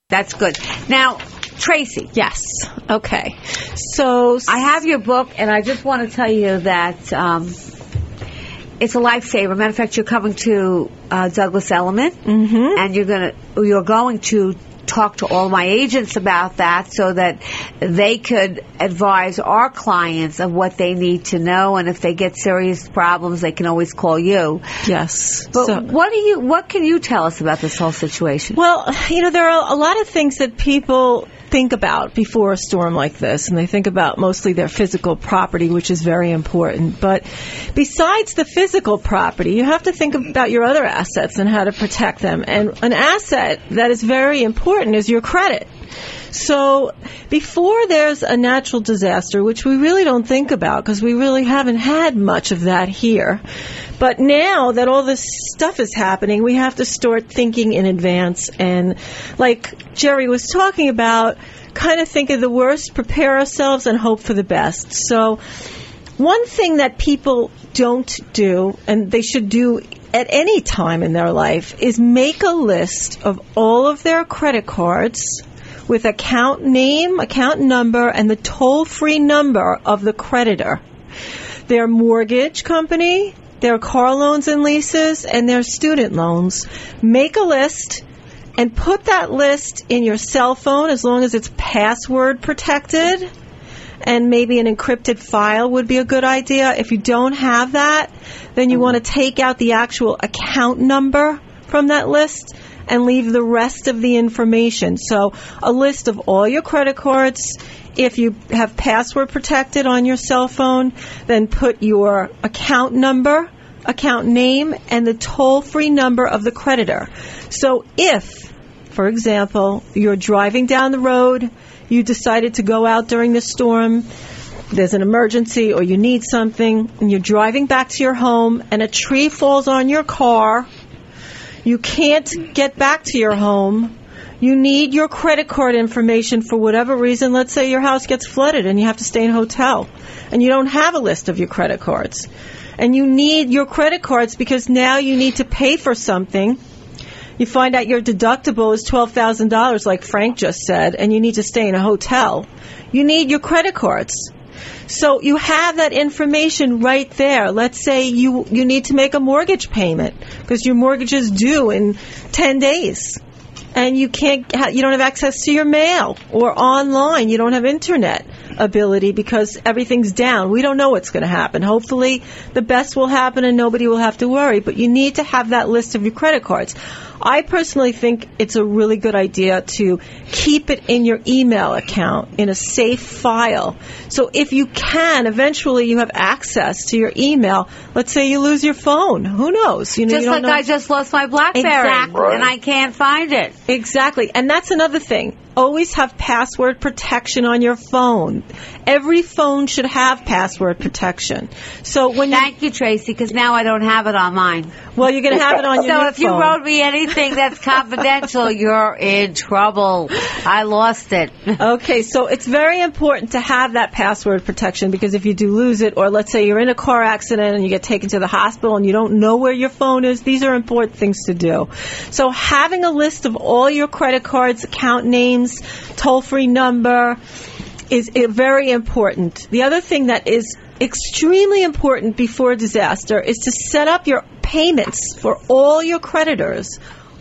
That's good. Now, Tracy. Yes. Okay. So I have your book, and I just want to tell you that it's a lifesaver. Matter of fact, you're coming to Douglas Elliman, and you're going to talk to all my agents about that so that they could advise our clients of what they need to know, and if they get serious problems, they can always call you. Yes. But what can you tell us about this whole situation? Well, there are a lot of things that people think about before a storm like this, and they think about mostly their physical property, which is very important. But besides the physical property, you have to think about your other assets and how to protect them. And an asset that is very important is your credit. So before there's a natural disaster, which we really don't think about because we really haven't had much of that here, but now that all this stuff is happening, we have to start thinking in advance. And like Jerry was talking about, kind of think of the worst, prepare ourselves, and hope for the best. So one thing that people don't do, and they should do at any time in their life, is make a list of all of their credit cards with account name, account number, and the toll-free number of the creditor, their mortgage company, their car loans and leases, and their student loans. Make a list and put that list in your cell phone as long as it's password protected, and maybe an encrypted file would be a good idea. If you don't have that, then you want to take out the actual account number from that list and leave the rest of the information. So a list of all your credit cards. If you have password protected on your cell phone, then put your account number, account name, and the toll-free number of the creditor. So if, for example, you're driving down the road, you decided to go out during the storm, there's an emergency or you need something, and you're driving back to your home and a tree falls on your car, you can't get back to your home, you need your credit card information for whatever reason. Let's say your house gets flooded and you have to stay in a hotel and you don't have a list of your credit cards. And you need your credit cards because now you need to pay for something. You find out your deductible is $12,000 like Frank just said, and you need to stay in a hotel. You need your credit cards. So you have that information right there. Let's say you need to make a mortgage payment because your mortgage is due in 10 days. And you don't have access to your mail or online. You don't have internet ability because everything's down. We don't know what's going to happen. Hopefully the best will happen and nobody will have to worry. But you need to have that list of your credit cards. I personally think it's a really good idea to keep it in your email account in a safe file. So if you can, eventually you have access to your email. Let's say you lose your phone. Who knows? Just like I just lost my BlackBerry. Exactly. And I can't find it. Exactly. And that's another thing. Always have password protection on your phone. Every phone should have password protection. So when Thank you, Tracy, because now I don't have it on mine. Well, you're going to have it on your new phone. So if you wrote me anything that's confidential, you're in trouble. I lost it. Okay, so it's very important to have that password protection because if you do lose it, or let's say you're in a car accident and you get taken to the hospital and you don't know where your phone is, these are important things to do. So having a list of all your credit cards, account names, toll-free number is very important. The other thing that is extremely important before a disaster is to set up your payments for all your creditors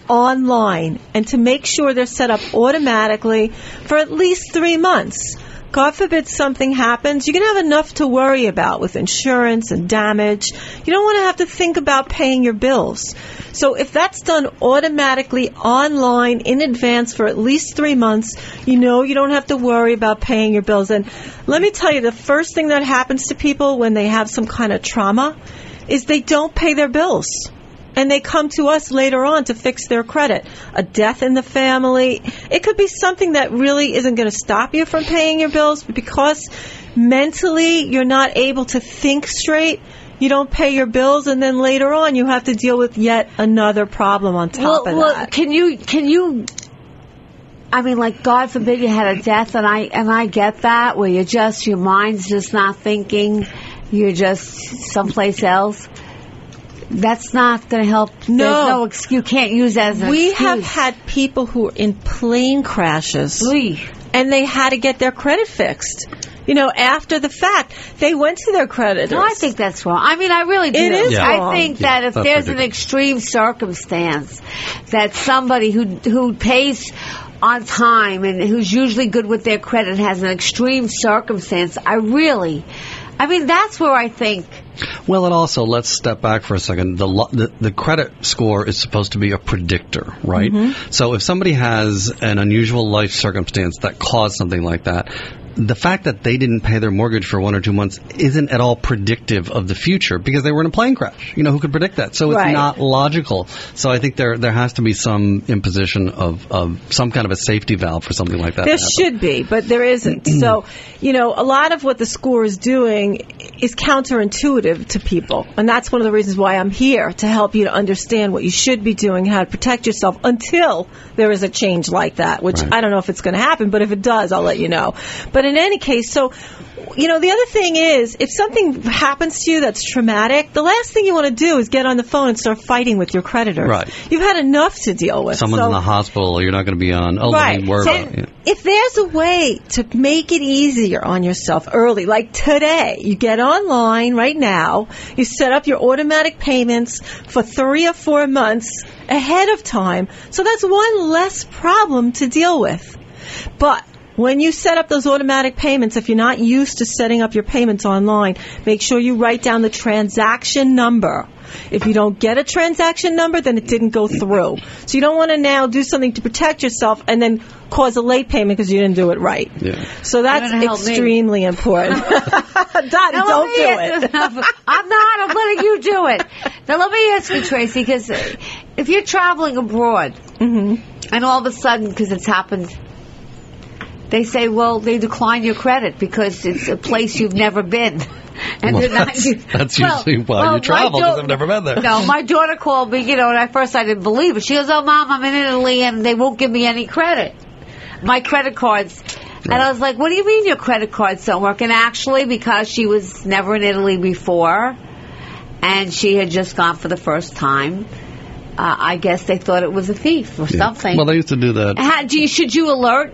online and to make sure they're set up automatically for at least 3 months. God forbid something happens, you can have enough to worry about with insurance and damage. You don't want to have to think about paying your bills. So if that's done automatically online in advance for at least 3 months, you don't have to worry about paying your bills. And let me tell you, the first thing that happens to people when they have some kind of trauma is they don't pay their bills. And they come to us later on to fix their credit. A death in the family. It could be something that really isn't going to stop you from paying your bills, but because mentally you're not able to think straight, you don't pay your bills, and then later on you have to deal with yet another problem on top of that. Can you? I mean, like, God forbid you had a death, and I get that, where your mind's just not thinking, you're just someplace else. That's not going to help. No. There's no excuse. You can't use that as an We excuse. have had people who are in plane crashes, and they had to get their credit fixed. After the fact, they went to their creditors. No, I think that's wrong. I mean, I really do. It is I think that if That's there's an ridiculous. extreme circumstance that somebody who pays on time and who's usually good with their credit has an extreme circumstance, that's where I think. Well, and also, let's step back for a second. The credit score is supposed to be a predictor, right? Mm-hmm. So if somebody has an unusual life circumstance that caused something like that, the fact that they didn't pay their mortgage for 1 or 2 months isn't at all predictive of the future because they were in a plane crash. Who could predict that? So it's Right. not logical. So I think there has to be some imposition of some kind of a safety valve for something like that. There to happen. should be, but there isn't. So, a lot of what the score is doing is counterintuitive to people. And that's one of the reasons why I'm here, to help you to understand what you should be doing, how to protect yourself until there is a change like that, which Right. I don't know if it's going to happen, but if it does, I'll let you know. But in any case, the other thing is, if something happens to you that's traumatic, the last thing you want to do is get on the phone and start fighting with your creditors. Right. You've had enough to deal with. Someone's in the hospital, you're not going to be on. Oh, Right. let me worry So about it. if there's a way to make it easier on yourself early, like today, you get online right now, you set up your automatic payments for 3 or 4 months ahead of time, so that's one less problem to deal with. But when you set up those automatic payments, if you're not used to setting up your payments online, make sure you write down the transaction number. If you don't get a transaction number, then it didn't go through. So you don't want to now do something to protect yourself and then cause a late payment because you didn't do it right. Yeah. So that's You're gonna help me. extremely important. Dottie, Now, don't do it. I'm not. I'm letting you do it. Now, let me ask you, Tracy, because if you're traveling abroad and all of a sudden, because it's happened, they say, well, they decline your credit because it's a place you've never been. And Well, they're not, that's usually why you travel, because I've never been there. No, my daughter called me, and at first I didn't believe it. She goes, oh, Mom, I'm in Italy, and they won't give me any credit. My credit cards. And I was like, what do you mean your credit cards don't work? And actually, because she was never in Italy before, and she had just gone for the first time, I guess they thought it was a thief or something. Well, they used to do that. Should you alert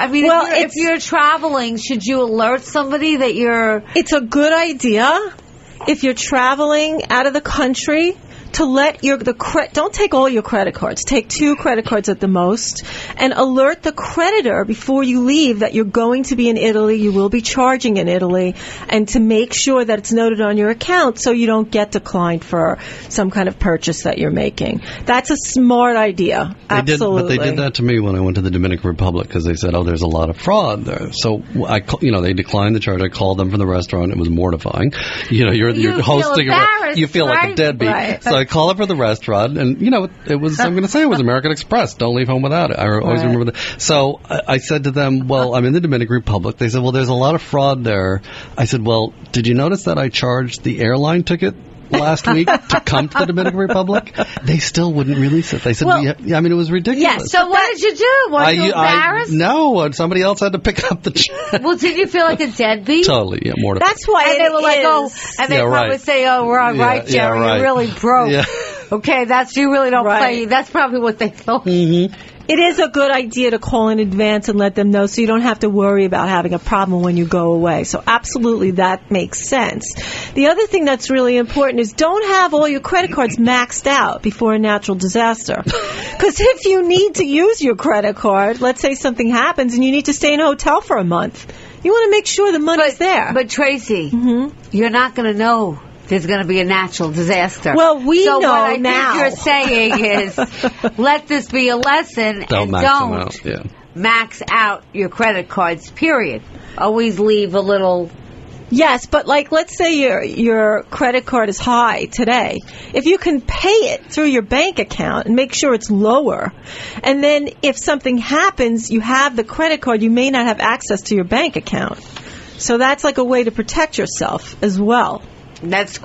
if you're traveling, should you alert somebody that you're... It's a good idea if you're traveling out of the country to let don't take all your credit cards. Take 2 credit cards at the most, and alert the creditor before you leave that you're going to be in Italy, you will be charging in Italy, and to make sure that it's noted on your account so you don't get declined for some kind of purchase that you're making. That's a smart idea. Absolutely. But they did that to me when I went to the Dominican Republic because they said, oh, there's a lot of fraud there. So they declined the charge. I called them from the restaurant. It was mortifying. You're hosting you feel like a deadbeat. Right. So I called up for the restaurant, and it was. I'm going to say it was American Express. Don't leave home without it. I always remember that. So I said to them, well, I'm in the Dominican Republic. They said, well, there's a lot of fraud there. I said, well, did you notice that I charged the airline ticket last week to come to the Dominican Republic? They still wouldn't release it. They said, it was ridiculous. Yeah, so what did you do? Were you embarrassed? No, somebody else had to pick up the check. Well, did you feel like a deadbeat? Totally, yeah, mortified. That's why And they were like, and they probably right. say, oh, we're all right, Jerry, right. you're really broke. Yeah. Okay, you really don't Right. play. That's probably what they thought. Mm-hmm. It is a good idea to call in advance and let them know so you don't have to worry about having a problem when you go away. So absolutely that makes sense. The other thing that's really important is don't have all your credit cards maxed out before a natural disaster. Because if you need to use your credit card, let's say something happens and you need to stay in a hotel for a month, you want to make sure the money's there. But Tracy, you're not going to know there's going to be a natural disaster. Well, we so know what I now. think you're saying is, let this be a lesson Don't and max them out. Yeah. max out your credit cards, period. Always leave a little... Yes, but let's say your credit card is high today. If you can pay it through your bank account and make sure it's lower, and then if something happens, you have the credit card, you may not have access to your bank account. So that's like a way to protect yourself as well. That's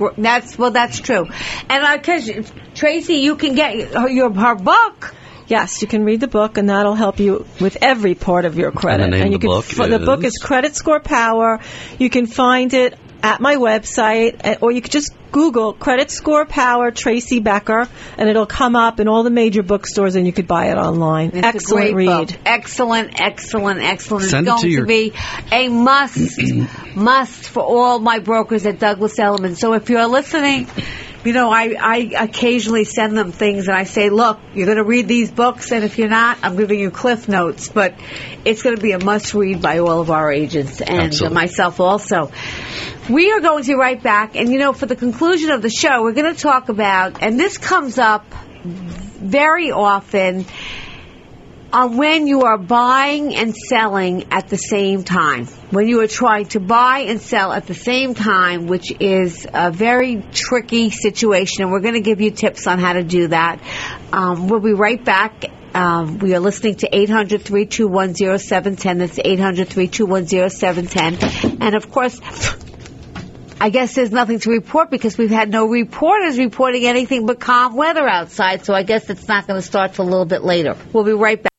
true. And because Tracy, you can get her book. Yes, you can read the book, and that'll help you with every part of your credit. And the name of the book the book is Credit Score Power. You can find it at my website, or you could just Google Credit Score Power Tracy Becker, and it'll come up in all the major bookstores, and you could buy it online. It's excellent a great read. Book. Excellent. Send it's it going to be a must for all my brokers at Douglas Elliman. So if you're listening, I occasionally send them things and I say, look, you're going to read these books, and if you're not, I'm giving you cliff notes. But it's going to be a must-read by all of our agents and myself also. We are going to be right back. And, for the conclusion of the show, we're going to talk about, and this comes up very often, on when you are buying and selling at the same time. When you are trying to buy and sell at the same time, which is a very tricky situation, and we're going to give you tips on how to do that. We'll be right back. We are listening to 800-321-0710. That's 800-321-0710. And, of course, I guess there's nothing to report because we've had no reporters reporting anything but calm weather outside, so I guess it's not going to start till a little bit later. We'll be right back.